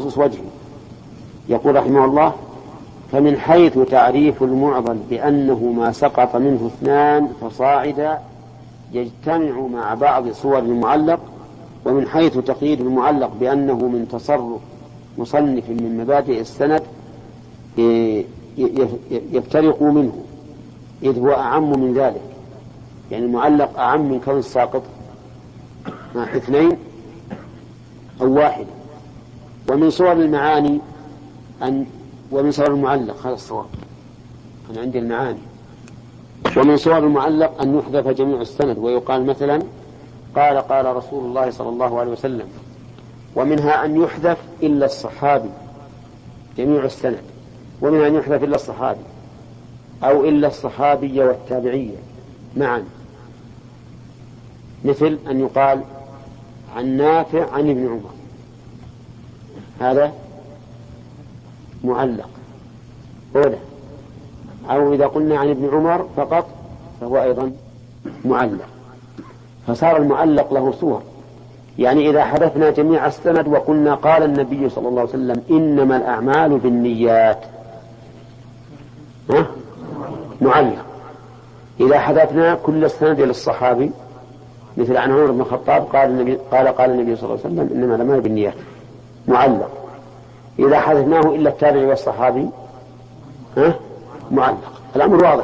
تخصص وجهه. يقول رحمه الله: فمن حيث تعريف المعضل بأنه ما سقط منه اثنان فصاعدا يجتمع مع بعض صور المعلق، ومن حيث تقييد المعلق بأنه من تصرف مصنف من مبادئ السند يفترق منه، إذ هو أعم من ذلك. يعني المعلق أعم من كون الساقط اثنين أو واحد. ومن صور المعاني ومن صور المعلق، هذا الصواب، أنا عندي المعاني. ومن صور المعلق أن يحذف جميع السند، ويقال مثلا: قال رسول الله صلى الله عليه وسلم. ومنها أن يحذف إلا الصحابي جميع السند، ومنها أن يحذف إلا الصحابي أو إلا الصحابي والتابعية معا، مثل أن يقال: عن نافع عن ابن عمر، هذا معلق أولى. أو إذا قلنا عن ابن عمر فقط فهو أيضا معلق. فصار المعلق له صور. يعني إذا حذفنا جميع السند وقلنا: قال النبي صلى الله عليه وسلم إنما الأعمال بالنيات، معلق. إذا حذفنا كل السند إلى الصحابي، مثل عن عمر بن الخطاب قال النبي صلى الله عليه وسلم إنما الأعمال بالنيات، معلق. إذا حذفناه إلا التابعي والصحابي معلق. الأمر واضح.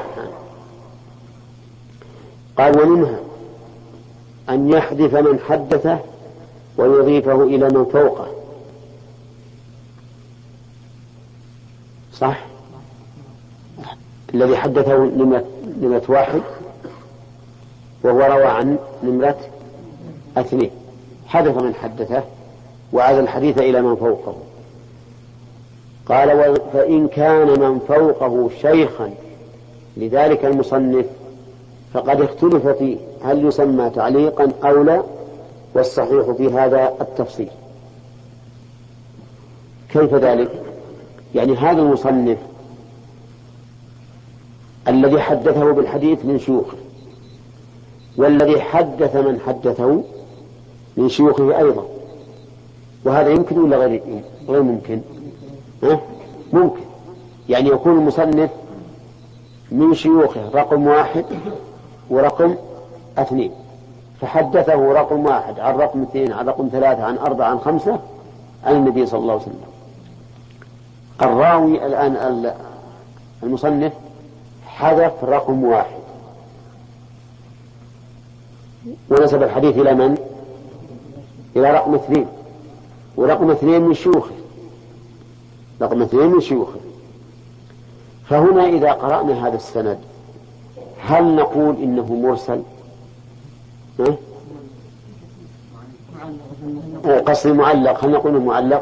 قال: ومنها أن يحذف من حدثه ويضيفه إلى من فوقه. صح؟ الذي حدثه نمرة واحد وهو روى عن نمرة اثنين، حذف من حدثه وعاد الحديث إلى من فوقه. قال: فإن كان من فوقه شيخا لذلك المصنف فقد اختلف فيه هل يسمى تعليقا أو لا، والصحيح في هذا التفصيل. كيف ذلك؟ يعني هذا المصنف الذي حدثه بالحديث من شيوخه، والذي حدث من حدثه من شيوخه أيضا، وهذا يمكن ولا غير ممكن؟ ممكن. يعني يكون المصنف من شيوخه رقم واحد ورقم اثنين، فحدثه رقم واحد عن رقم اثنين عن رقم ثلاثة عن أربعة عن خمسة عن النبي صلى الله عليه وسلم. الراوي الآن المصنف حذف رقم واحد ونسب الحديث إلى من؟ إلى رقم اثنين، ورقم اثنين من شيوخه، رقم اثنين من شيوخه. فهنا إذا قرأنا هذا السند هل نقول إنه مرسل؟ قصر معلق، هل نقول معلق؟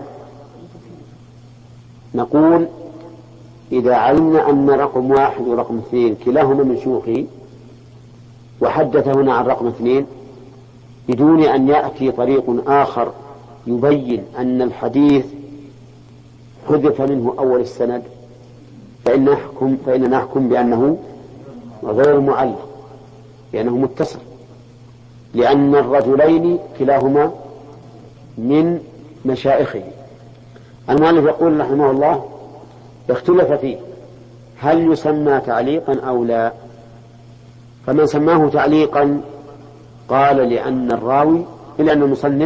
نقول إذا علمنا أن رقم واحد ورقم اثنين كلاهما من شيوخه وحدث هنا عن رقم اثنين بدون أن يأتي طريق آخر يبين أن الحديث حذف منه أول السند، فإن نحكم بأنه غير معلق، لأنه متصل، لأن الرجلين كلاهما من مشائخه. المؤلف يقول رحمه الله: اختلف فيه هل يسمى تعليقا أو لا. فمن سماه تعليقا قال لأن المصنف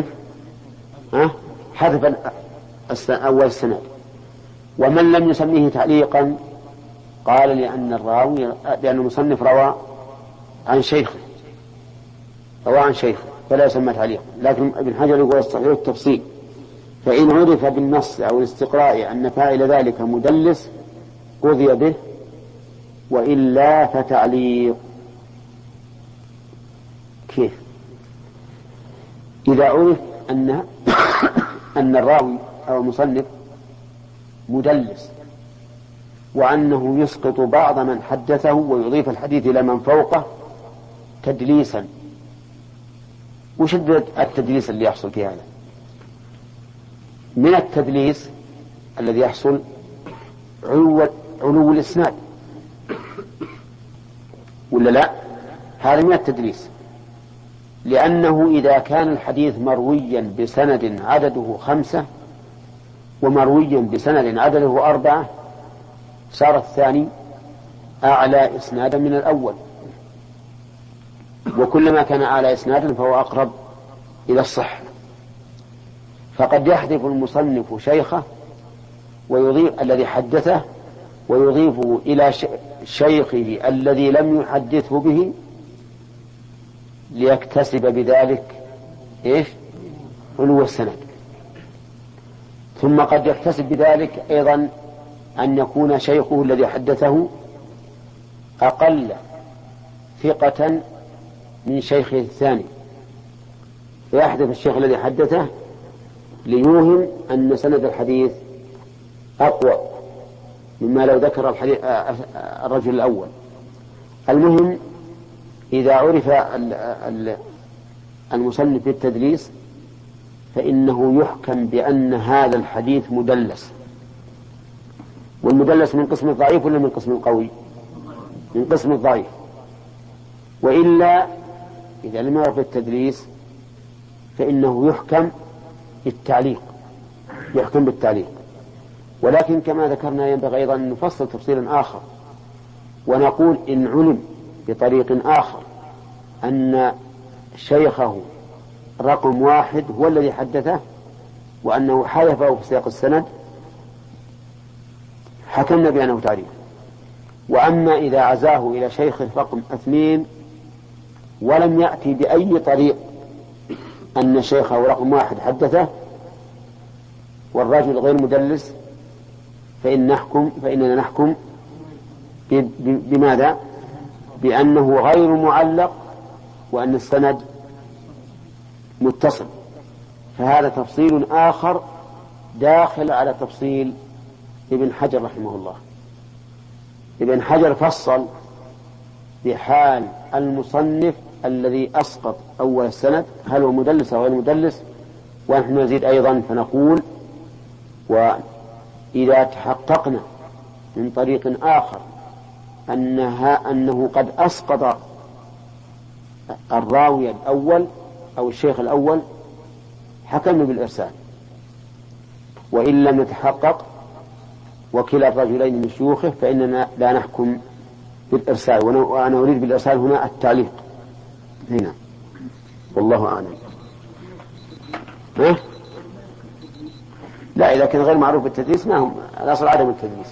حذف أول السند، ومن لم يسميه تعليقا قال لأن المصنف روى عن شيخه فلا يسمى تعليقا. لكن ابن حجر يقول الصحيح التفصيل: فإن عرف بالنص أو الاستقراء أن فاعل ذلك مدلس قضي به، وإلا فتعليق. كيف؟ إذا عرف أن الراوي أو المصنف مدلس وأنه يسقط بعض من حدثه ويضيف الحديث إلى من فوقه تدليسا. وشدة التدليس اللي يحصل في هذا؟ من التدليس الذي يحصل علو الإسناد، ولا لا؟ هذا من التدليس، لأنه إذا كان الحديث مرويا بسند عدده 5 ومرويا بسند عدله 4 صار الثاني أعلى إسنادا من الأول، وكلما كان أعلى إسنادا فهو أقرب إلى الصحة. فقد يحذف المصنف شيخه ويضيف الذي حدثه ويضيفه إلى شيخه الذي لم يحدثه به ليكتسب بذلك علو السند. ثم قد يكتسب بذلك أيضا أن يكون شيخه الذي حدثه أقل ثقة من شيخه الثاني، فيحذف الشيخ الذي حدثه ليوهم أن سند الحديث أقوى مما لو ذكر الرجل الأول. المهم إذا عرف المصنف بالتدليس فإنه يحكم بأن هذا الحديث مدلس. والمدلس من قسم الضعيف ولا من قسم القوي؟ من قسم الضعيف. وإلا إذا لم يعرف التدليس فإنه يحكم بالتعليق. ولكن كما ذكرنا ينبغي أيضا أن نفصل تفصيلا آخر ونقول إن علم بطريق آخر أن شيخه رقم 1 هو الذي حدثه وأنه حذفه في سياق السند حكمنا بأنه تعريف. وأما إذا عزاه إلى شيخ رقم 2 ولم يأتي بأي طريق أن شيخه رقم 1 والرجل غير مدلس فإننا نحكم بماذا؟ بأنه غير معلق وأن السند متصل. فهذا تفصيل آخر داخل على تفصيل ابن حجر رحمه الله. ابن حجر فصل بحال المصنف الذي أسقط أول السند هل هو مدلس أو غير مدلس، ونحن نزيد أيضا فنقول وإذا تحققنا من طريق آخر أنه قد أسقط الراوي الأول أو الشيخ الأول حكمنا بالإرسال. وإن لم نتحقق وكلا الرجلين من شيوخه فإننا لا نحكم بالإرسال. وأنا أريد بالإرسال هنا التعليق هنا، والله أعلم. لا، إذا كان غير معروف بالتدليس ما هم الأصل عدم التدليس.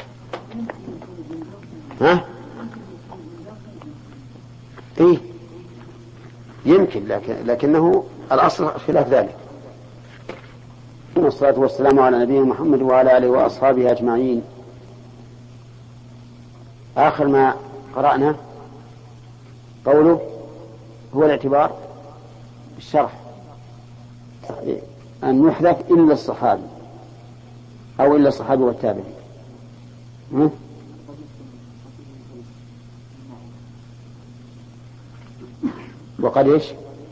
إيه يمكن، لكنه الأصل خلاف ذلك. والصلاة والسلام على نبينا محمد وعلى آله وأصحابه أجمعين. آخر ما قرأنا قوله هو الاعتبار بالشرح أن يحذف إلا الصحابي أو إلا الصحابي والتابعي. وقد إيش؟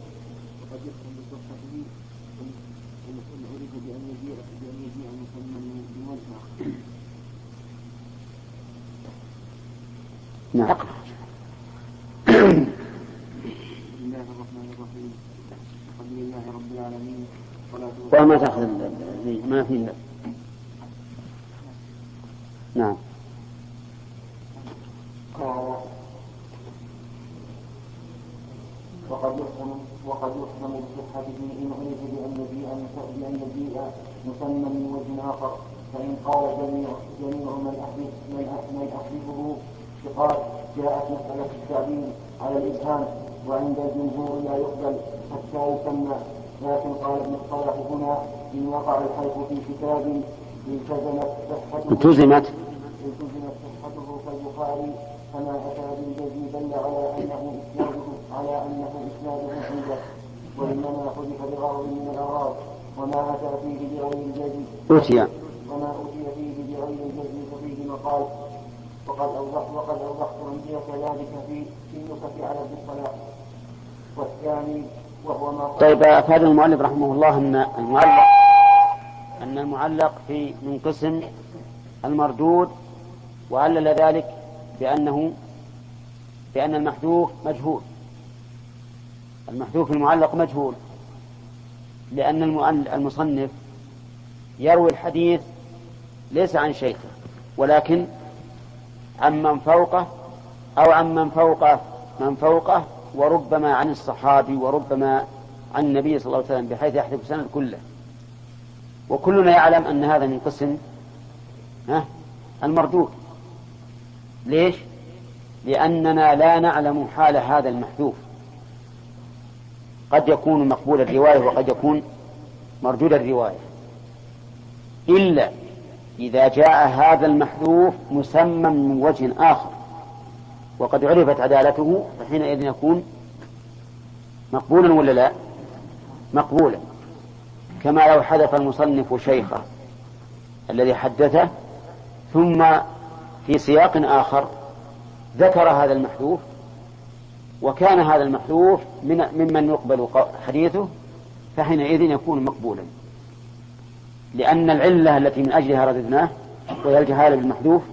نعم. بسم الله الرحمن الرحيم. الحمد لله رب العالمين. وما تأخذ ما في. نعم. وقد يحكم بصحته إن عرف بأن الجيء مسمى من وجه آخر. فإن قال جميع من أحدثه ثقات جاءت مسألة التعديل على الإبهام وعند الجمهور لا يقبل حتى يسمى. لكن قال ابن الصلاح هنا إن وقع الحلف في كتاب التزمت صحته كالبخاري فما أتى بالذي دل على أنه إسناده عنده، وإنما حذف بغرض من الأغراض. وما أتى فيه بغير الجزم ففيه مقال. وقد أوضحت عندي كذلك في النكت على ابن الصلاح. والثاني وهو ما قال. طيب، أفاد المؤلف رحمه الله أن المعلق من قسم المردود، وعلل ذلك بأن المحذوف مجهول. المحذوف المعلق مجهول، لأن المصنف يروي الحديث ليس عن شيخه ولكن عن من فوقه أو عن من فوقه وربما عن الصحابي وربما عن النبي صلى الله عليه وسلم بحيث يحذف السند كله. وكلنا يعلم أن هذا من قسم المردود. ليش؟ لأننا لا نعلم حال هذا المحذوف، قد يكون مقبول الرواية وقد يكون مردود الرواية، إلا إذا جاء هذا المحذوف مسمى من وجه آخر وقد عرفت عدالته، فحينئذ يكون مقبولا ولا لا؟ مقبولا. كما لو حذف المصنف شيخه الذي حدثه ثم في سياق آخر ذكر هذا المحذوف وكان هذا المحذوف ممن يقبل حديثه، فحينئذ يكون مقبولا، لأن العلة التي من أجلها رددناه وهي الجهالة بالمحذوف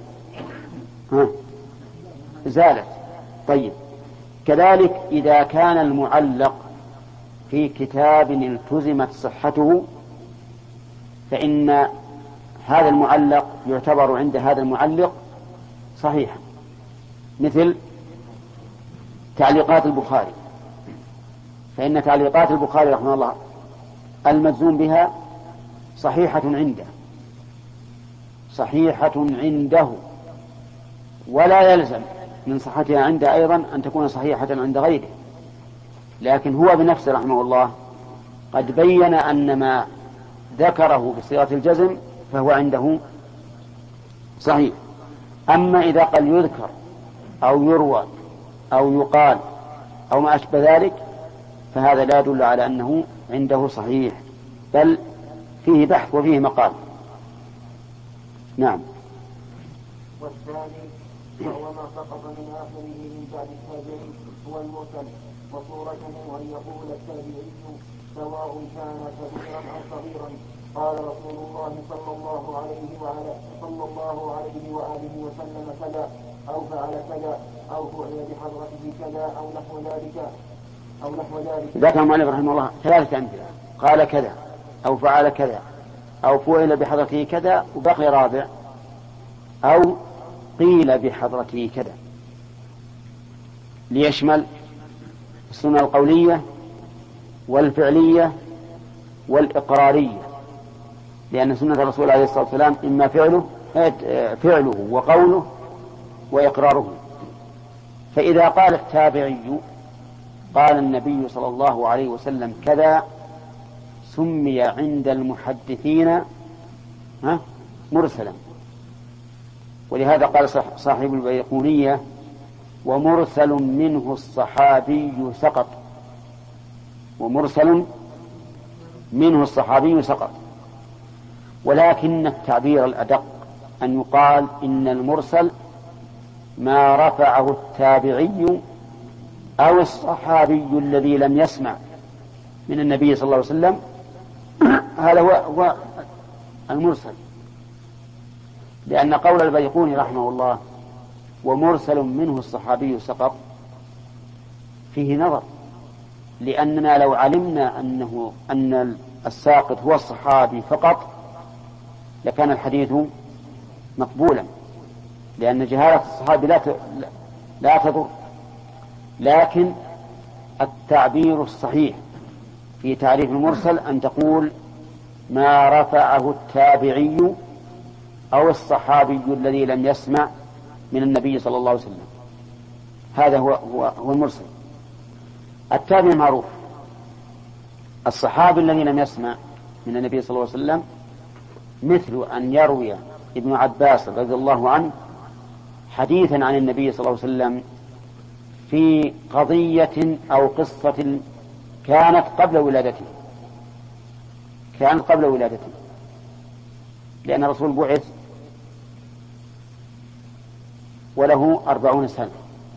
زالت. طيب، كذلك إذا كان المعلق في كتاب التزمت صحته فإن هذا المعلق يعتبر عند هذا المعلق صحيحا، مثل تعليقات البخاري، فإن تعليقات البخاري رحمه الله المجزوم بها صحيحة عنده، ولا يلزم من صحتها عنده أيضا أن تكون صحيحة عند غيره، لكن هو بنفسه رحمه الله قد بين أن ما ذكره بصيغة الجزم فهو عنده صحيح. أما إذا قال يذكر أو يروى أو يقال أو ما أشبه ذلك فهذا لا يدل على أنه عنده صحيح، بل فيه بحث وفيه مقال. نعم. والثاني وهو ما سقط من آخره من بعد التابعين هو المرسل، وصورته أن يقول التابعي سواء كان كبيرا أو صغيرا قال رسول الله صلى الله عليه وآله وسلم كذا أو فعل كذا أو فعل بحضرته كذا أو نحو ذلك. ذكر المؤلف رحمه الله ثلاثة أمثلة، قال كذا أو فعل كذا أو فعل بحضرته كذا، وبقي رابع أو قيل بحضرته كذا، ليشمل السنة القولية والفعلية والإقرارية، لأن سنة الرسول عليه الصلاة والسلام إما فعله وقوله وإقراره. فإذا قال التابعي قال النبي صلى الله عليه وسلم كذا سمي عند المحدثين مرسلا، ولهذا قال صاحب البيقونية ومرسل منه الصحابي سقط، ومرسل منه الصحابي سقط. ولكن التعبير الأدق أن يقال إن المرسل ما رفعه التابعي أو الصحابي الذي لم يسمع من النبي صلى الله عليه وسلم، هذا هو المرسل. لأن قول البيقوني رحمه الله ومرسل منه الصحابي سقط فيه نظر، لأننا لو علمنا أن الساقط هو الصحابي فقط لكان الحديث مقبولا، لأن جهالة الصحابي لا تضر. لكن التعبير الصحيح في تعريف المرسل أن تقول ما رفعه التابعي أو الصحابي الذي لم يسمع من النبي صلى الله عليه وسلم، هذا هو المرسل. التابع معروف، الصحابي الذي لم يسمع من النبي صلى الله عليه وسلم مثل أن يروي ابن عباس رضي الله عنه حديثا عن النبي صلى الله عليه وسلم في قضية أو قصة كانت قبل ولادته، لأن الرسول بعث وله 40 سنة،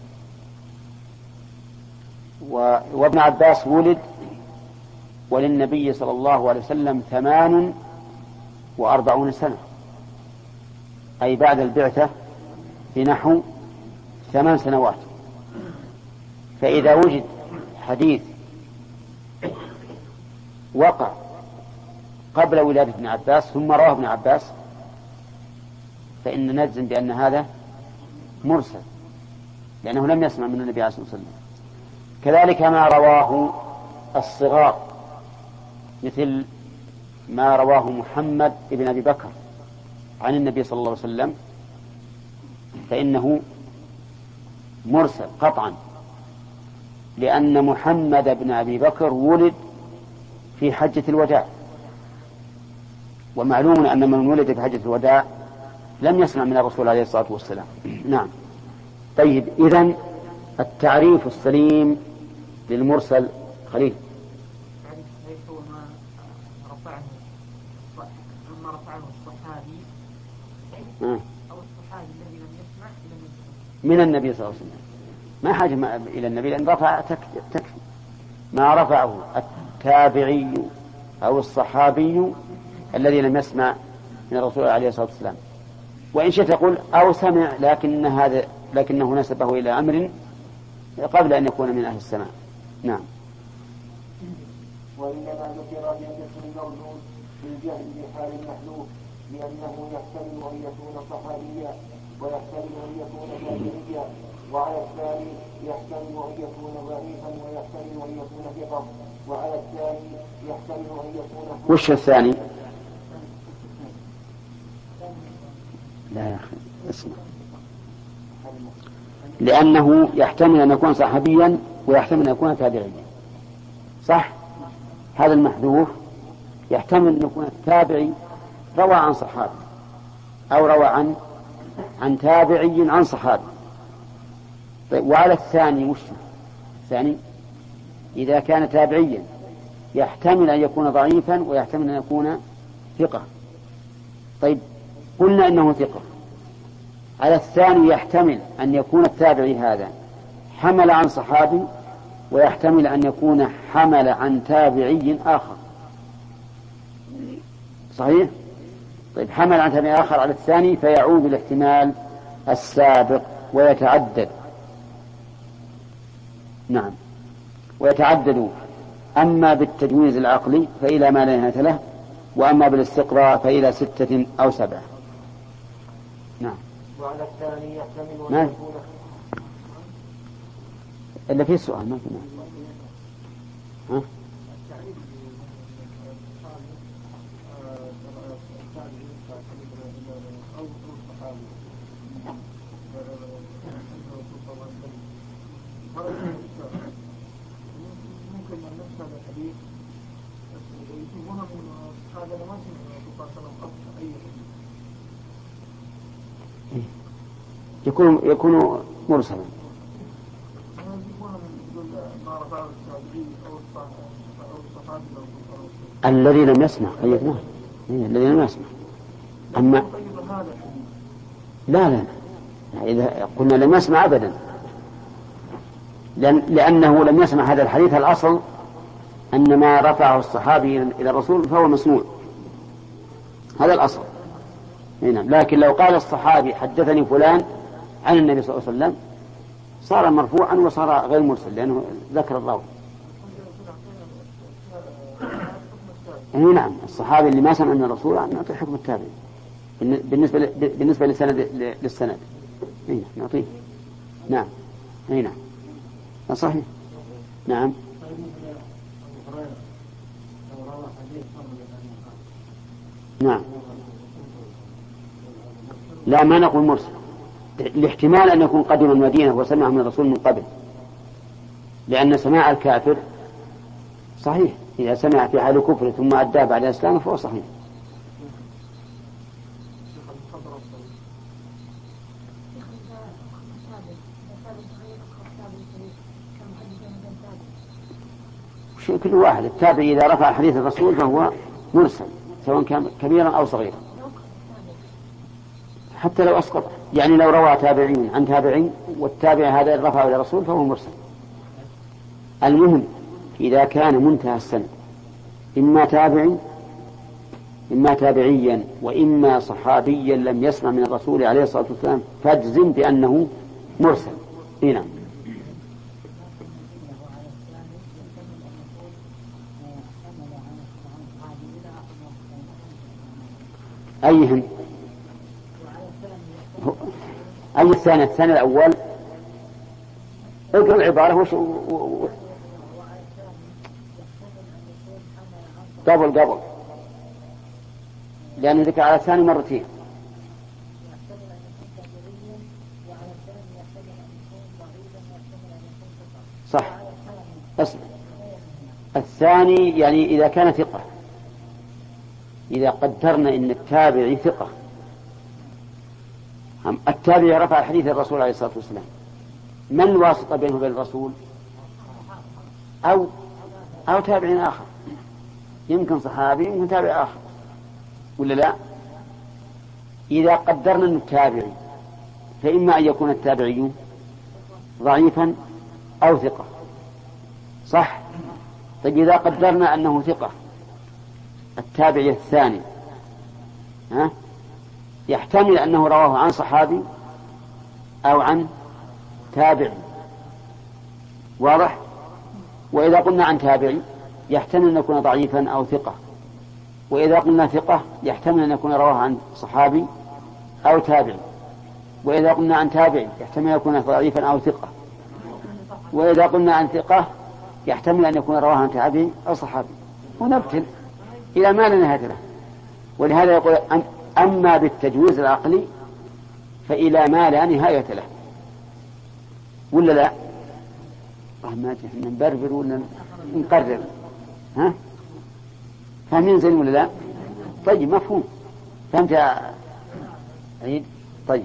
وابن عباس ولد وللنبي صلى الله عليه وسلم 48 سنة، أي بعد البعثة بنحو 8 سنوات. فإذا وجد حديث وقع قبل ولادة ابن عباس ثم رواه ابن عباس فإن نجزم بأن هذا مرسل لأنه لم يسمع من النبي عليه الصلاة والسلام. كذلك ما رواه الصغار مثل ما رواه محمد بن أبي بكر عن النبي صلى الله عليه وسلم فإنه مرسل قطعا، لأن محمد بن أبي بكر ولد في حجة الوداع، ومعلوم أن من ولد في حجة الوداع لم يسمع من الرسول عليه الصلاة والسلام. نعم. طيب، إذن التعريف السليم للمرسل خليل. هو ما رفعه الصحابي أو الصحابي الذي لم يسمع من النبي صلى الله عليه وسلم، ما حاجة إلى النبي لأن رفع تكفي. ما رفعه التابعي أو الصحابي الذي لم يسمع من الرسول عليه الصلاة والسلام، وإن شئت تقول أو سمع لكنه نسبه إلى أمر قبل أن يكون من أهل السماع. نعم. وإنما ذكر باسم المردود بالجهل بحال المحذوف لأنه يحتمل أن يكون صحابيا ويحتمل أن يكون تابعيا، وعلى الثاني يحتمل أن يكون ضعيفا ويحتمل أن يكون ثقة، وعلى الثاني يحتمل أن يكون وش الثاني؟ لا يا أخي اسمع، لأنه يحتمل أن يكون صحابيا ويحتمل أن يكون تابعيا، صح؟ هذا المحذوف يحتمل أن يكون التابعي روى عن صحابي أو روى عن تابعي عن صحابي. طيب، وعلى الثاني وش الثاني؟ إذا كان تابعيا يحتمل أن يكون ضعيفا ويحتمل أن يكون ثقة. طيب، قلنا إنه ثقة. على الثاني يحتمل أن يكون التابعي هذا حمل عن صحابي ويحتمل أن يكون حمل عن تابعي آخر، صحيح؟ طيب، حمل عن تابعي آخر على الثاني فيعود الاحتمال السابق ويتعدد. نعم، ويتعدد، أما بالتجويز العقلي فإلى ما لا نهاية له، وأما بالاستقراء فإلى 6 أو 7. نعم. وعلى الثاني يحتمل أن يكون إلا في سؤال ما فينا. ها؟ يكون مرسلا. الذي لم يسمع قيدناه، الذي لم يسمع. أما لا إذا قلنا لم يسمع أبدا، لأنه لم يسمع هذا الحديث. الأصل أن ما رفعه الصحابي إلى الرسول فهو مسموع، هذا الأصل. لكن لو قال الصحابي حدثني فلان عن النبي صلى الله عليه وسلم صار مرفوعا وصار غير مرسل لأنه ذكر الراوي. نعم، الصحابي اللي ما سمع من الرسول نعطيه حكم التابعي بالنسبة للسند. نعطيه. نعم. نعم، صحيح. نعم. نعم، لا، ما نقول مرسل، الاحتمال أن يكون قدم المدينة وسمع من الرسول من قبل، لأن سماع الكافر صحيح، إذا سمع في حال كفر ثم أدى بعد الإسلام فهو صحيح. كل واحد التابعي إذا رفع حديث الرسول فهو مرسل سواء كان كبيرا أو صغيرا، حتى لو أسقط. يعني لو روى تابعين عن تابعين والتابع هذا رفعه إلى الرسول فهو مرسل. المهم إذا كان منتهى السند إما تابعيا وإما صحابيا لم يسمع من الرسول عليه الصلاة والسلام فاجزم بأنه مرسل. نعم. أيهن؟ أي الثاني؟ الثاني الأول. اقرأ العبارة قبل لأنه ذكر على الثاني مرتين. صح. أصل الثاني يعني إذا كان ثقة، إذا قدرنا إن التابعي ثقة، التابعي رفع حديث الرسول عليه الصلاة والسلام، من الواسطة بينه وبين الرسول؟ أو تابع آخر، يمكن صحابي يمكن تابع آخر، ولا لا؟ إذا قدرنا أنه التابعي فإما أن يكون التابعي ضعيفا أو ثقة، صح؟ طيب إذا قدرنا أنه ثقة التابعي الثاني يحتمل أنه رواه عن صحابي أو عن تابعي، واضح؟ وإذا قلنا عن تابعي يحتمل أن يكون ضعيفا أو ثقة، وإذا قلنا ثقة يحتمل أن يكون رواه عن صحابي أو تابعي، وإذا قلنا عن تابعي يحتمل أن يكون ضعيفا أو ثقة، وإذا قلنا عن ثقة يحتمل أن يكون رواه عن تابعي أو صحابي، ونبتل إلى ما لا نهاية له. ولهذا يقول أما بالتجويز العقلي فإلى ما لا نهاية له، ولا لا؟ ما احنا نبربر ولا نقرر؟ فاهمين زين ولا لا؟ طيب مفهوم. فهمت يا عيد؟ طيب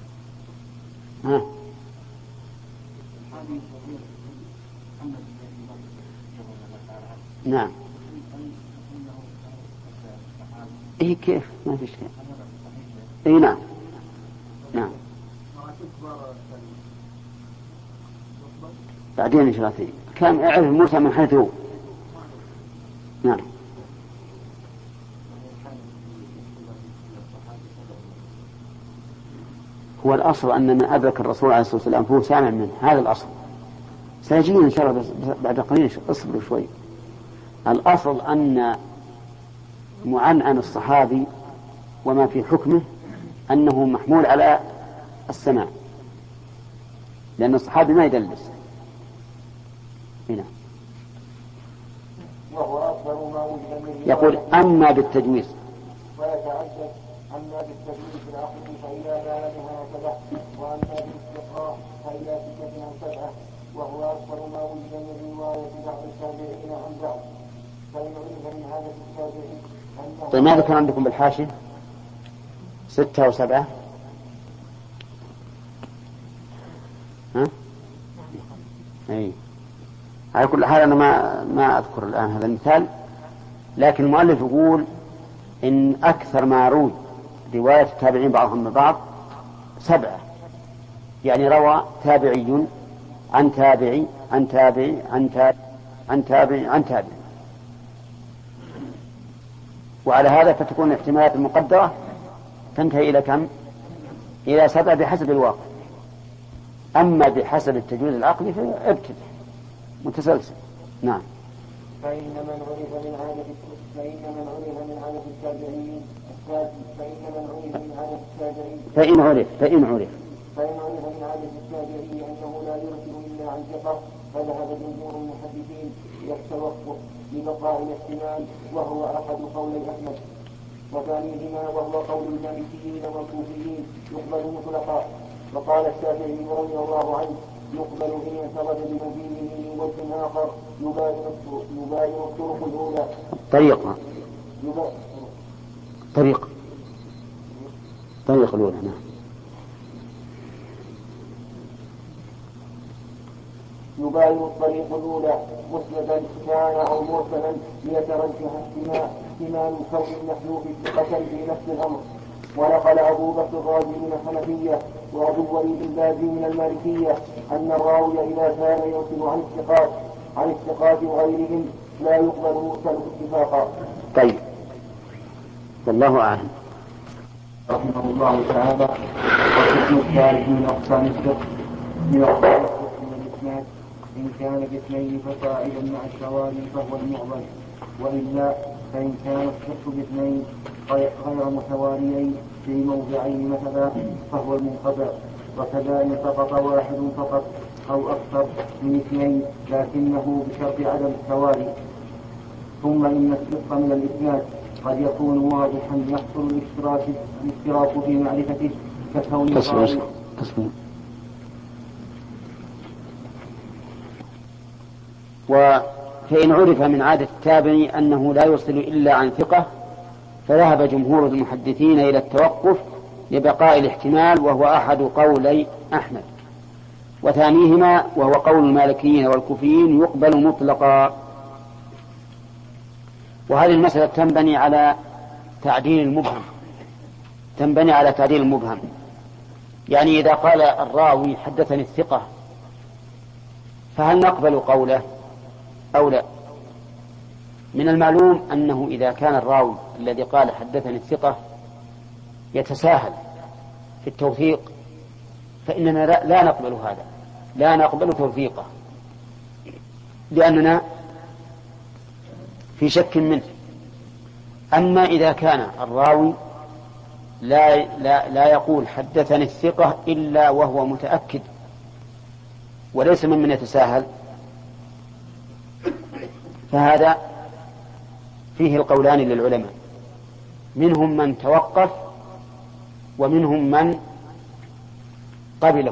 نعم. ايه كيف؟ ما في شيء. ايه نعم بعدين ان شاء الله كان اعرف موسى من حيث هو. نعم. هو الأصل أن من أدرك الرسول عليه الصلاة والسلام فهو سامع منه، هذا الأصل. سيجينا إن شاء الله بعد قليل، اصبروا شوي. الأصل أن معنعن الصحابي وما في حكمه أنه محمول على السماع، لأن الصحابي ما يدلس. هنا يقول أما بالتجويز، ويتعدد أما بالتجويز العقل فإلى ما لا نهاية له، وأما بالاستقراء فإلى ستة أو سبعة، وهو أكثر ما وجد من رواية بعض التابعين عن بعض، فإن عرف من هذا التابعين. طيب ماذا كان عندكم بالحاشية؟ 6 أو 7؟ أي على كل حال أنا ما أذكر الآن هذا المثال، لكن المؤلف يقول إن أكثر ما روي رواية التابعين بعضهم من بعض 7، يعني روى تابعي عن تابعي عن تابعي عن تابعي عن تابعي عن تابعي، وعلى هذا فتكون الاحتمالات المقدرة تنتهي إلى كم؟ إلى 7 بحسب الواقع. أما بحسب التجويز العقلي فابتدع متسلسل. نعم. فإن من عرف من عادة التابعين فإن عرف من عادة التابعين أنه لا يرسل إلا عن ثقة، فذهب جمهور المحدثين إلى التوقف لبقاء الاحتمال، وهو أحد قولي أحمد، وثانيهما وهو قول المالكيين والكوفيين يقبل مطلقا. وقال الشافعي رضي الله عنه يقبل إن انفرد بمبينه من وجه آخر يباين الطرق الأولى. طريق الأولى. نعم. يباين الطريق الأولى مسندا كان أو مرسلا ليترجح احتمال كون المحلوف ثقة في نفس الأمر. ونقل أبو بكر الرازي من الحنفية وأبو الوليد الباجي من المالكية أن الراوي إذا كان يرسل عن الثقات وغيرهم لا يقبل مرسله اتفاقا. طيب والله أعلم. رحمه الله تعالى. والقسم الثالث من أقسام الفقه من الإسناد إن كان باثنين فصاعدا مع الشواذ فهو المعضل، وإلا فإن كان الفقه باثنين غير متواليين في موضعين مثلا فهو المنقطع. وكذا إن سقط واحد فقط أو أكثر من اثنين لكنه بشرط عدم التوالي. ثم إن الصدق من الإسناد قد يكون واضحا يحصل الاشتراك في معرفته ككون الراوي. فإن عرف من عادة التابعي أنه لا يرسل إلا عن ثقة فذهب جمهور المحدثين إلى التوقف لبقاء الاحتمال، وهو أحد قولي أحمد، وثانيهما وهو قول المالكيين والكوفيين يقبل مطلقا. وهذه المسألة تنبني على تعديل المبهم. يعني إذا قال الراوي حدثني الثقة فهل نقبل قوله أو لا؟ من المعلوم أنه إذا كان الراوي الذي قال حدثني الثقة يتساهل في التوثيق فإننا لا نقبل هذا، لا نقبل توثيقه، لأننا في شك منه. أما إذا كان الراوي لا يقول حدثني الثقة إلا وهو متأكد وليس ممن يتساهل، فهذا فيه القولان للعلماء، منهم من توقف ومنهم من قبله.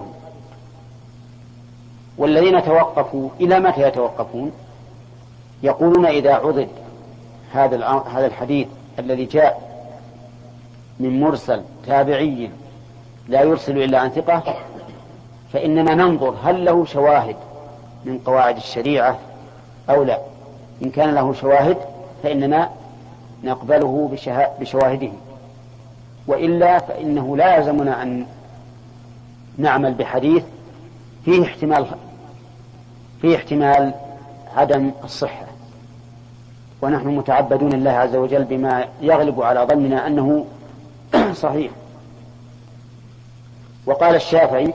والذين توقفوا إلى متى يتوقفون؟ يقولون إذا عضد هذا الحديث الذي جاء من مرسل تابعي لا يرسل إلا عن ثقة فإننا ننظر هل له شواهد من قواعد الشريعة أو لا. إن كان له شواهد فإننا نقبله بشواهده، وإلا فإنه لا يلزمنا أن نعمل بحديث فيه احتمال عدم الصحة، ونحن متعبدون الله عز وجل بما يغلب على ظننا أنه صحيح. وقال الشافعي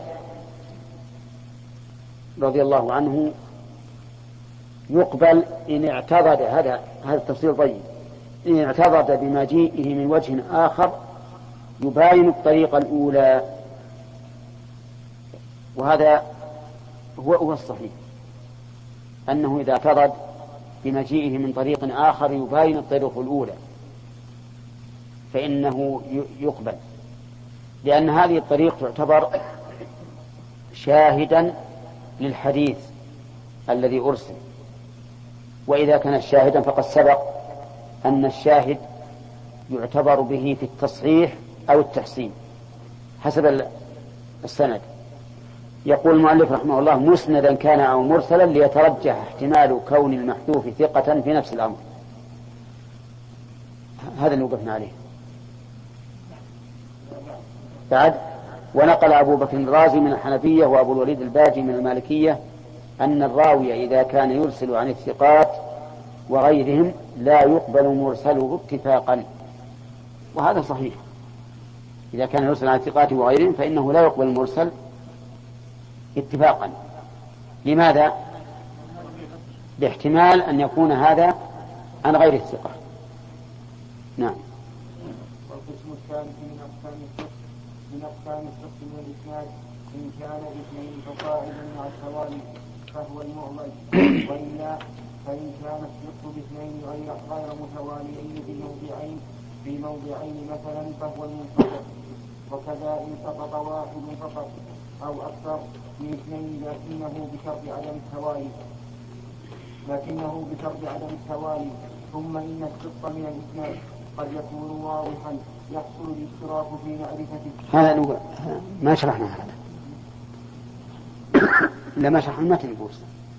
رضي الله عنه يقبل إن اعتضد، هذا التفصيل طيب، إن اعتضد بمجيئه من وجه آخر يباين الطريقة الأولى، وهذا هو الصحيح، أنه إذا اعتضد بمجيئه من طريق آخر يباين الطريق الأولى فإنه يقبل، لأن هذه الطريق تعتبر شاهدا للحديث الذي أرسل. وإذا كان شاهدا فقد سبق أن الشاهد يعتبر به في التصحيح أو التحسين حسب السند. يقول المؤلف رحمه الله مسندا كان أو مرسلا ليترجح احتمال كون المحذوف ثقة في نفس الأمر. هذا اللي وقفنا عليه. بعد ونقل أبو بكر الرازي من الحنفية وأبو الوليد الباجي من المالكية أن الراوي إذا كان يرسل عن الثقات وغيرهم لا يقبل مرسله اتفاقا، وهذا صحيح. إذا كان يرسل عن الثقات وغيرهم فإنه لا يقبل المرسل اتفاقا. لماذا؟ باحتمال أن يكون هذا عن غير الثقة. نعم. والقسم الثالث من أقسام الصدق من الإسناد إن كان اثنين فصاعدا مع التوالي فهو المعضل، وإلا فإن كان الصدق باثنين غير متواليين في موضعين مثلا فهو المنقطع. وكذا إن سقط واحد فقط أو أكثر من اثنين لكنه بشرط عدم التوالي. ثم إن الصدق من الإسناد قد يكون واضحا يحصل الاشتراك في معرفته. هذا ما شرحنا هذا لما شرح المتن البوس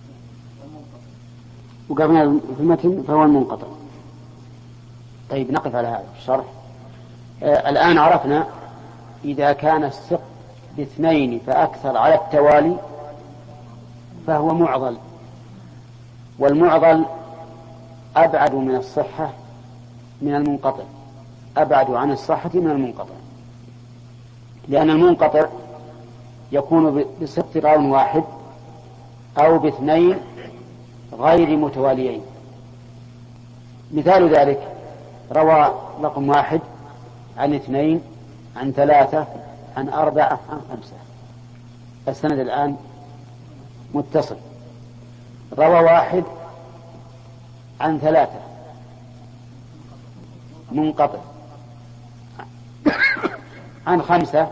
وقبلنا في المتن فهو المنقطع. طيب نقف على هذا الشرح. الآن عرفنا إذا كان الثقة باثنين فأكثر على التوالي فهو معضل، والمعضل أبعد من الصحة من المنقطع، أبعد عن الصحة من المنقطع، لأن المنقطع يكون بصدق راو واحد أو باثنين غير متواليين. مثال ذلك روى رقم واحد عن 2 عن 3 عن 4 عن 5. السند الآن متصل. روى 1 عن 3 منقطع، عن 5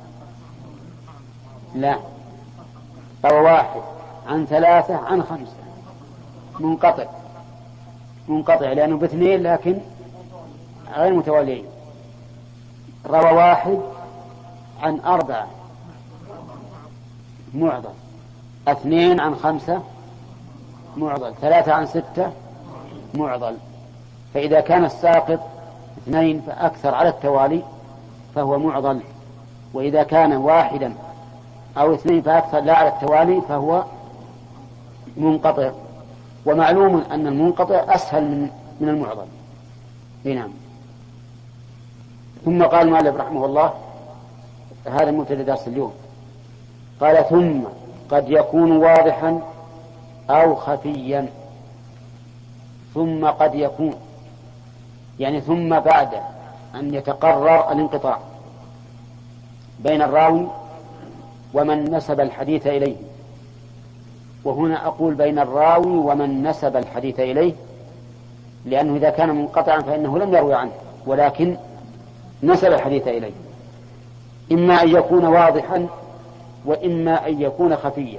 لا، روى 1 عن 3 عن 5 منقطع لأنه ب2 لكن غير متواليين. روى 1 عن 4 معضل، 2 عن 5 معضل، 3 عن 6 معضل. فإذا كان الساقط 2 فأكثر على التوالي فهو معضل، وإذا كان 1 أو 2 فأكثر لا على التوالي فهو منقطع. ومعلوم أن المنقطع أسهل من المعضل. نعم. ثم قال المؤلف رحمه الله، هذا مبتدأ درس اليوم، قال ثم قد يكون واضحا أو خفيا. ثم قد يكون يعني ثم بعد أن يتقرر الانقطاع بين الراوي ومن نسب الحديث إليه. وهنا أقول بين الراوي ومن نسب الحديث إليه، لأنه إذا كان منقطعا فإنه لم يروي عنه ولكن نسب الحديث إليه، إما أن يكون واضحا وإما أن يكون خفيا.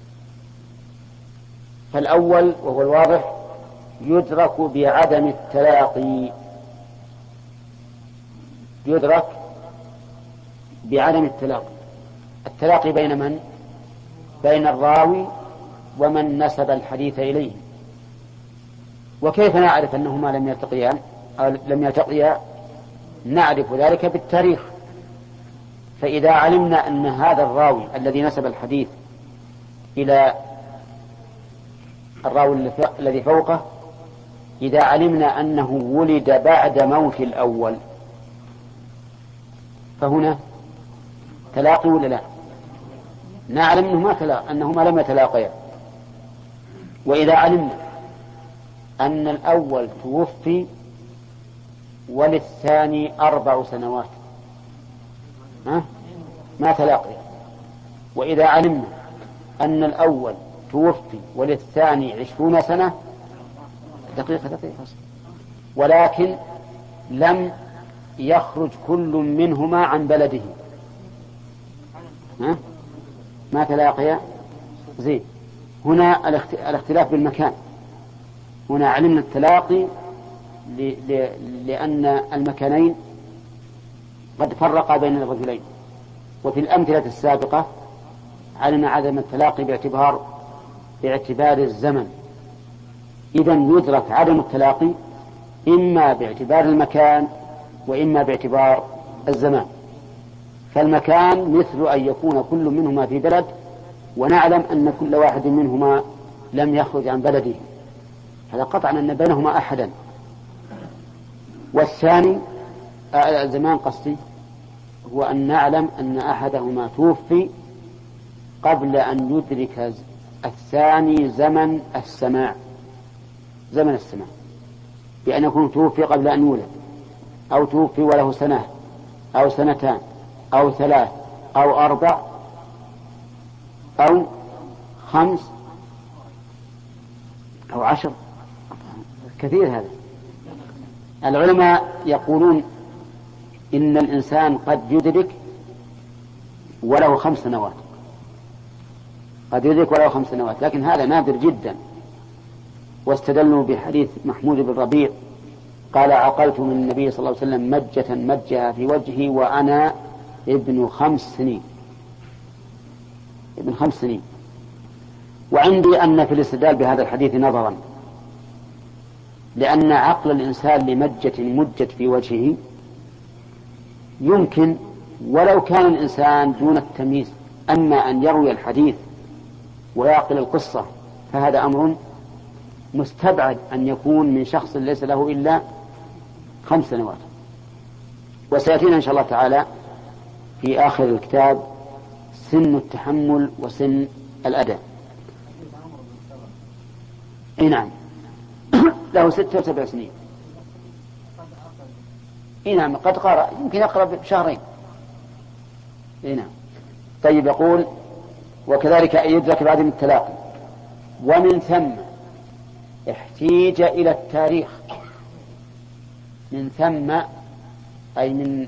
فالأول وهو الواضح يدرك بعدم التلاقي، يدرك بعدم التلاقي بين من؟ بين الراوي ومن نسب الحديث إليه. وكيف نعرف أنهما لم يلتقيان أو لم يلتقيا؟ نعرف ذلك بالتاريخ. فإذا علمنا أن هذا الراوي الذي نسب الحديث إلى الراوي الذي فوقه، إذا علمنا أنه ولد بعد موت الأول فهنا تلاقي ولا لا؟ نعلم أنهما لم يتلاقيا. وإذا علمنا أن الأول توفي وللثاني 4 سنوات ما تلاقيا. وإذا علمنا أن الأول توفي وللثاني 20 سنة دقيقة ولكن لم يخرج كل منهما عن بلده ما تلاقيا. زين، هنا الاختلاف بالمكان. هنا علمنا التلاقي لأن المكانين قد فرقا بين الرجلين. وفي الأمثلة السابقة علمنا عدم التلاقي باعتبار الزمن. إذن يدرك عدم التلاقي إما باعتبار المكان وإما باعتبار الزمان. فالمكان مثل أن يكون كل منهما في بلد ونعلم أن كل واحد منهما لم يخرج عن بلده، هذا قطعا أن بينهما أحدا. والثاني الزمان قصدي هو أن نعلم أن أحدهما توفي قبل أن يدرك الثاني زمن السماع، بأن يكون توفي قبل أن يولد، أو توفي وله 1 سنة أو 2 أو 3 أو 4 أو 5 أو 10. كثير هذا. العلماء يقولون إن الإنسان قد يدرك وله 5 سنوات، قد يدرك وله 5 سنوات، لكن هذا نادر جدا. واستدلوا بحديث محمود بن ربيع قال عقلت من النبي صلى الله عليه وسلم مجة مجها في وجهي وأنا ابن 5 سنين. ابن 5 سنين. وعندي أن في الاستدلال بهذا الحديث نظرا، لأن عقل الإنسان لمجة مجت في وجهه يمكن ولو كان الإنسان دون التمييز. أما أن يروي الحديث ويعقل القصة فهذا أمر مستبعد أن يكون من شخص ليس له إلا 5 سنوات. وسيأتينا إن شاء الله تعالى في آخر الكتاب سن التحمل وسن الأداء. نعم له 6 و7 سنين. نعم قد قرأ يمكن يقرأ بشهرين. نعم. طيب يقول وكذلك أن يدرك بعدم التلاقي. ومن ثم احتيج إلى التاريخ. من ثم أي من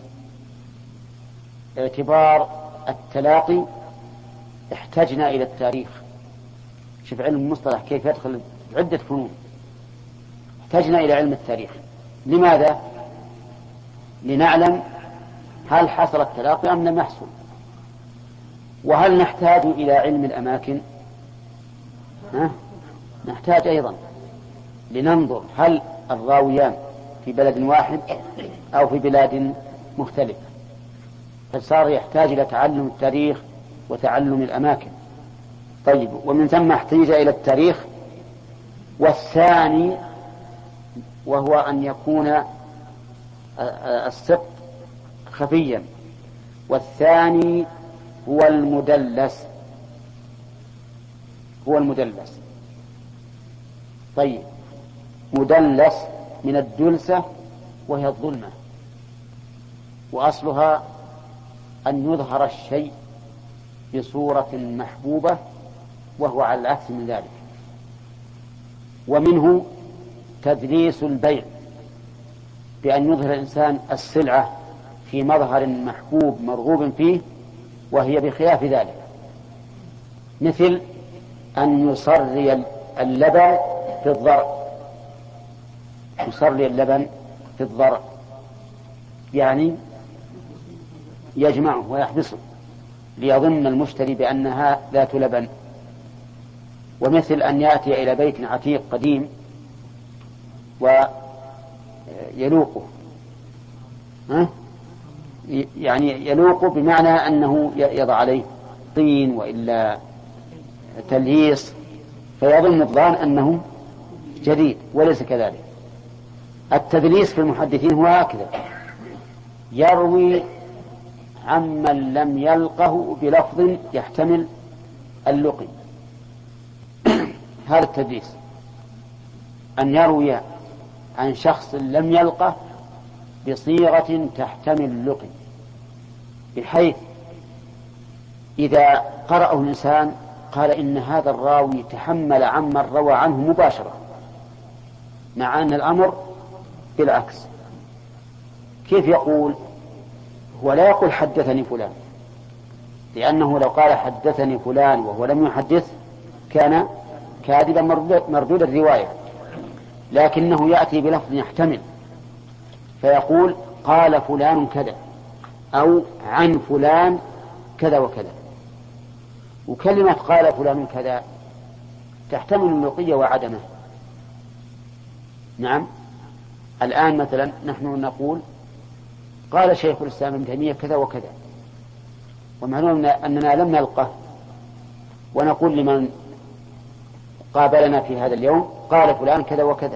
اعتبار التلاقي احتجنا إلى التاريخ. شوف علم المصطلح كيف يدخل عدة فنون. احتجنا إلى علم التاريخ. لماذا؟ لنعلم هل حصل التلاقي أم لم يحصل، وهل نحتاج إلى علم الأماكن؟ نحتاج أيضا لننظر هل الراويان في بلد واحد أو في بلاد مختلفة، فصار يحتاج إلى تعلم التاريخ وتعلم الأماكن. طيب ومن ثم احتيج إلى التاريخ. والثاني وهو أن يكون الصدق خفيا. والثاني هو المدلس. هو المدلس. طيب مدلس من الدلسة وهي الظلمة، وأصلها أن يظهر الشيء بصورة محبوبة وهو على العكس من ذلك. ومنه تدليس البيع بأن يظهر الإنسان السلعة في مظهر محبوب مرغوب فيه وهي بخلاف ذلك، مثل أن يصري اللبن في الضرع. يصري اللبن في الضرع يعني يجمعه ويحبسه ليظن المشتري بأنها ذات لبن. ومثل أن يأتي إلى بيت عتيق قديم ويلوقه، يعني يلوقه بمعنى أنه يضع عليه طين وإلا تلهيص فيظن الظان أنه جديد وليس كذلك. التدليس في المحدثين هو هكذا: يروي عمن لم يلقه بلفظ يحتمل اللقي. هذا التدليس أن يروي عن شخص لم يلقه بصيغة تحتمل اللقي، بحيث إذا قرأه الإنسان قال إن هذا الراوي تحمل عمن روى عنه مباشرة، مع أن الأمر بالعكس. كيف يقول؟ هو لا يقول حدثني فلان، لأنه لو قال حدثني فلان وهو لم يحدث كان كاذبا مردود الرواية، لكنه يأتي بلفظ يحتمل فيقول قال فلان كذا أو عن فلان كذا وكذا. وكلمة قال فلان كذا تحتمل اللقي وعدمه. نعم، الآن مثلا نحن نقول قال شيخ الإسلام ابن تيمية كذا وكذا، ومعلوم أننا لم نلقه، ونقول لمن قابلنا في هذا اليوم قال فلان كذا وكذا،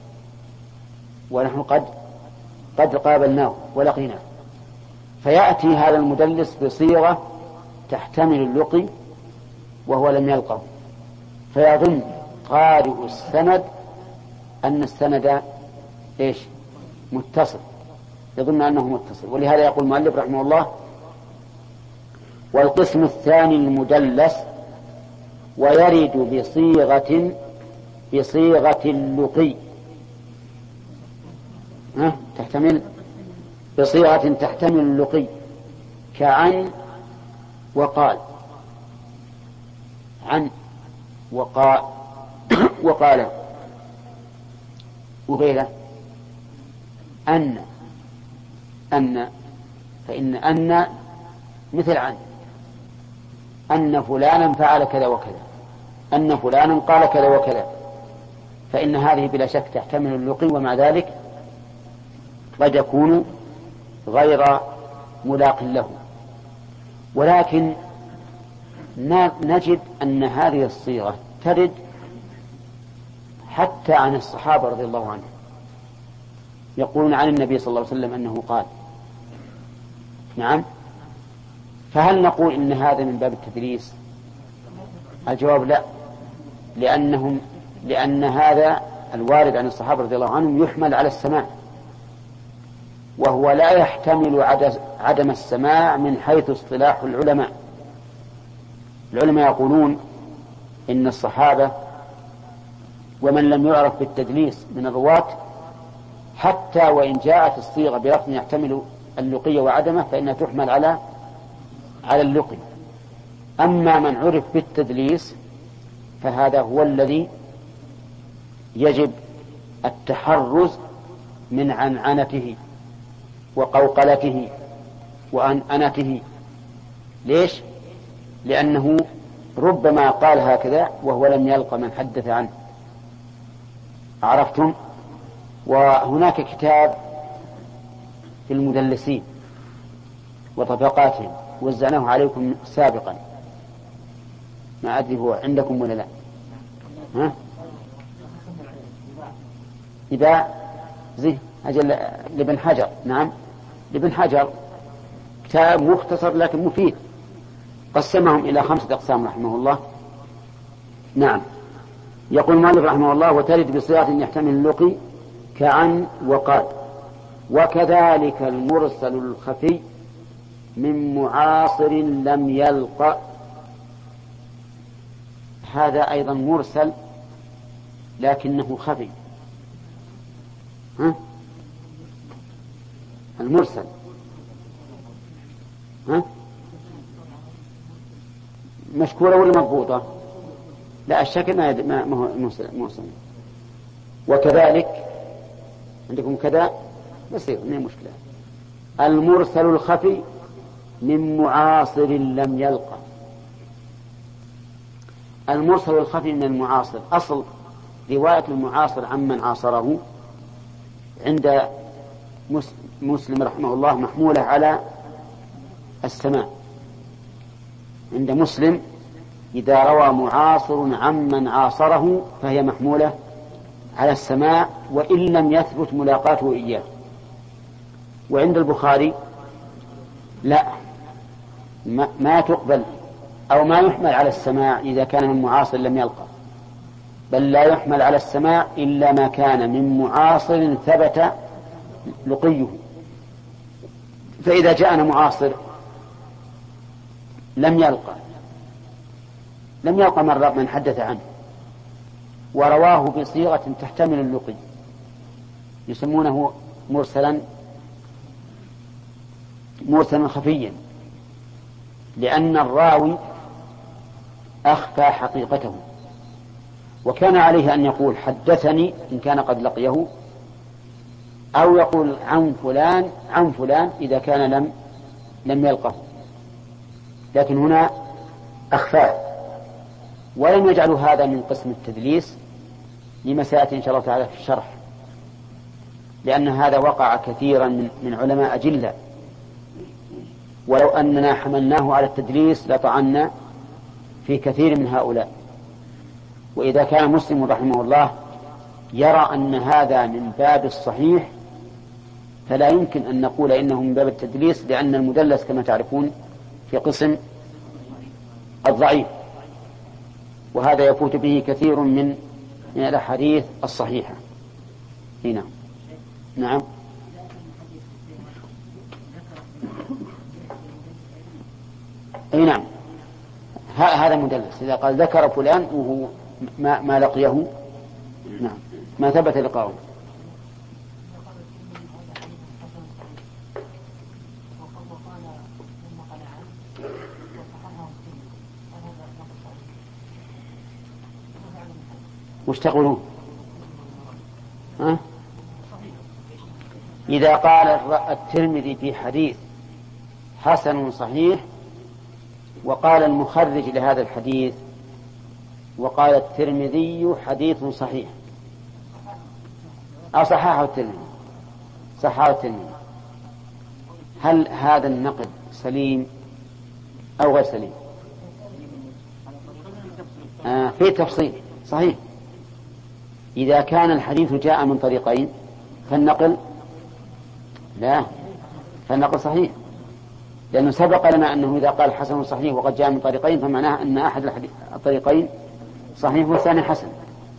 ونحن قد قابلناه ولقيناه. فيأتي هذا المدلس بصيغة تحتمل اللقي وهو لم يلقه، فيظن قارئ السند أن السند إيش؟ متصل، يظن أنه متصل. ولهذا يقول المؤلف رحمه الله: والقسم الثاني المدلس ويرد بصيغة اللقي، تحتمل بصيغة تحتمل اللقي، كعن وقال. عن وقال وغيره. أن فإن أن مثل عن، أن فلانا فعل كذا وكذا، أن فلانا قال كذا وكذا، فإن هذه بلا شك تحتمل اللقي، ومع ذلك قد يكون غير ملاق له. ولكن نجد أن هذه الصيغة ترد حتى عن الصحابة رضي الله عنهم، يقولون عن النبي صلى الله عليه وسلم أنه قال. نعم، فهل نقول إن هذا من باب التدليس؟ الجواب لا، لأن هذا الوارد عن الصحابة رضي الله عنهم يحمل على السماع، وهو لا يحتمل عدم السماع من حيث اصطلاح العلماء. العلماء يقولون إن الصحابة ومن لم يعرف بالتدليس من الرواة حتى وإن جاءت الصيغة بلفظ يحتمل اللقي وعدمه فإنها تحمل على اللقي. أما من عرف بالتدليس فهذا هو الذي يجب التحرز من عنعنته وقوقلته وأنأنته. ليش؟ لأنه ربما قال هكذا وهو لم يلقى من حدث عنه. عرفتم؟ وهناك كتاب في المدلسين وطبقاتهم وزعناه عليكم سابقا، ما أدري هو عندكم ولا لا. ها؟ إذا زي أجل لابن حجر. نعم، لابن حجر كتاب مختصر لكن مفيد، قسمهم إلى 5 أقسام رحمه الله. نعم، يقول المؤلف رحمه الله: وترد بصيغة يحتمل اللقي كعن وقال. وكذلك المرسل الخفي من معاصر لم يلق. هذا أيضا مرسل لكنه خفي. ها؟ المرسل ها؟ مشكورة ولا مضبوطة؟ لا، الشكل ما هو مرسل. وكذلك عندكم كذا بسيط، ما مشكلة. المرسل الخفي من معاصر لم يلقى. المرسل الخفي من المعاصر، أصل رواية المعاصر عمن عاصره عند مسلم رحمه الله محمولة على السماع. عند مسلم إذا روى معاصر عمن عاصره فهي محمولة على السماع وإن لم يثبت ملاقاته إياه. وعند البخاري لا، ما تقبل أو ما يحمل على السماع إذا كان من معاصر لم يلقى، بل لا يحمل على السماع إلا ما كان من معاصر ثبت لقيه. فإذا جاءنا معاصر لم يلقى من حدث عنه ورواه بصيغة تحتمل اللقي يسمونه مرسلا خفيا، لأن الراوي أخفى حقيقته، وكان عليه أن يقول حدثني إن كان قد لقيه، أو يقول عن فلان إذا كان لم يلقه. لكن هنا أخفاه، ولم يجعلوا هذا من قسم التدليس لما سيأتي إن شاء الله تعالى في الشرح، لأن هذا وقع كثيرا من علماء أجلة، ولو أننا حملناه على التدليس لطعنا في كثير من هؤلاء. وإذا كان مسلم رحمه الله يرى أن هذا من باب الصحيح فلا يمكن أن نقول إنه من باب التدليس، لأن المدلس كما تعرفون في قسم الضعيف، وهذا يفوت به كثير من الأحاديث الصحيحة. هنا نعم. أي نعم، هذا مدلس إذا قال ذكر فلان وهو ما لقيه، نعم، ما ثبت لقاؤه. وش تقولون؟ إذا قال الترمذي في حديث حسن صحيح، وقال المخرج لهذا الحديث وقال الترمذي حديث صحيح، أو صححه الترمذي، هل هذا النقد سليم أو غير سليم؟ في تفصيل صحيح. إذا كان الحديث جاء من طريقين فالنقل صحيح، لأنه سبق لنا أنه إذا قال حسن صحيح وقد جاء من طريقين فمعناه أن أحد الطريقين صحيح والثاني حسن.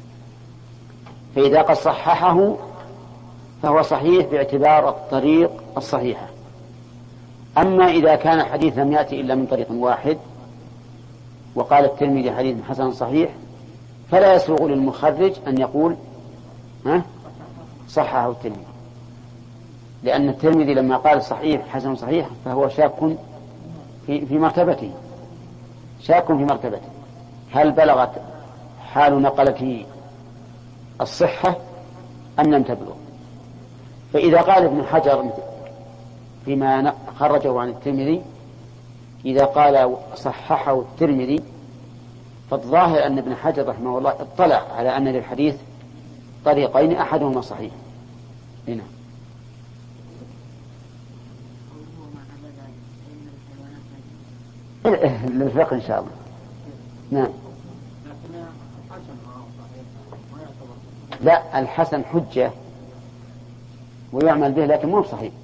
فإذا قد صححه فهو صحيح باعتبار الطريق الصحيحة. أما إذا كان الحديث لم يأتي إلا من طريق واحد وقال الترمذي حديث حسن صحيح، فلا يسوغ للمخرج أن يقول صححه الترمذي، لأن الترمذي لما قال صحيح حسن صحيح فهو شاك في مرتبته، شاك في مرتبته، هل بلغت حال نقلته الصحة أم لم تبلغ. فإذا قال ابن حجر فيما خرجه عن الترمذي، إذا قال صححه الترمذي فالظاهر أن ابن حجر رحمه الله اطلع على أن للحديث طريقين أحدهما صحيح. هنا للفقه إن شاء الله. نعم. لا، الحسن حجة ويعمل به لكن مو صحيح.